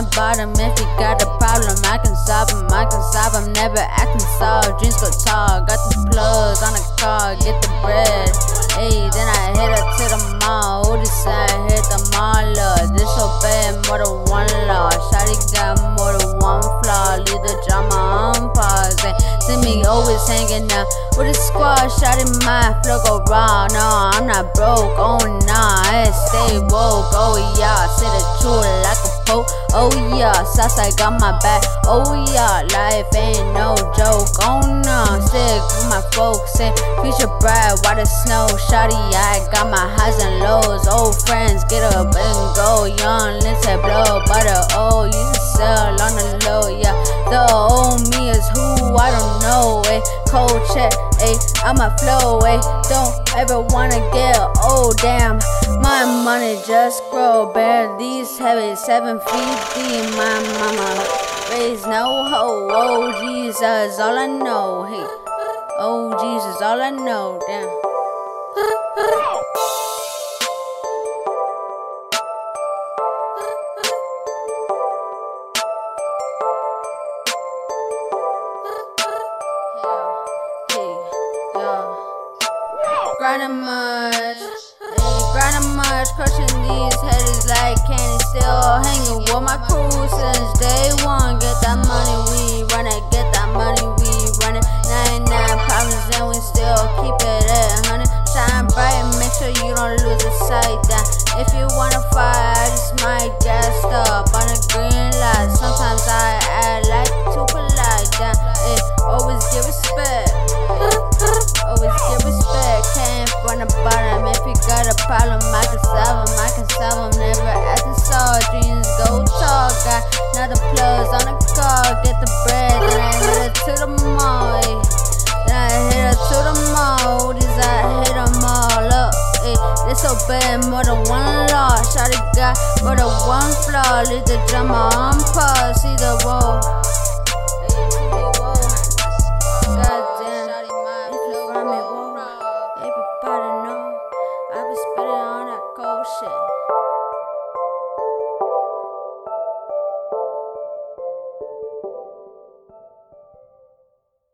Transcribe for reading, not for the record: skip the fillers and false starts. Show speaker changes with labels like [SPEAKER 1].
[SPEAKER 1] the bottom. If you got a problem, I can solve them. I can solve them. Never acting soft. Dreams go tall. Got the plugs on the car. Get the bread. Hey, then I hit her to the mall. Who decided hit the mall up? Disobey more than one law. Shawty got more than one flaw. Leave the drama on pause. Hey, see me always hanging out with a squad. Shawty my flow go raw. No, I'm not broke. Oh nah, I stay woke. Oh yeah, say the truth like a poke. Oh yeah, Southside got my back. Oh yeah, life ain't no joke. Oh no, sick with my folks. Say future bride, why the snow? Shawty, I got my highs and lows. Old friends, get up and go. Young, let's say blow. But the old used to sell on the low. Yeah, the old me is who I don't know. Cold check, I'ma flow. Don't ever wanna get old. Damn, my money just grow. Bear these heavy 7 feet deep. My mama raised no hoe. Oh Jesus, all I know. Hey, oh Jesus, all I know. Damn. Grinding much, crushing these heads like candy. Still hanging with my crew since day one. Get that money, we run it. Get that money, we run it. 99 problems and we still keep it at 100. Shine bright and make sure you don't lose the sight. That if you wanna fight, I just might get up on a green light. Sometimes I act like too polite. That always give respect. Always give respect. Came from the bottom. If you got a problem, I can solve them. I can solve them. Never acting soft. Dreams go tall. Got another plugs on the car. Get the bread. Then I hit her to the mall. Then I hit her to the mall. These I hit them all up. Disobey more than one law. Shawty got more than one flaw. Leave the drama on pause. See the wall.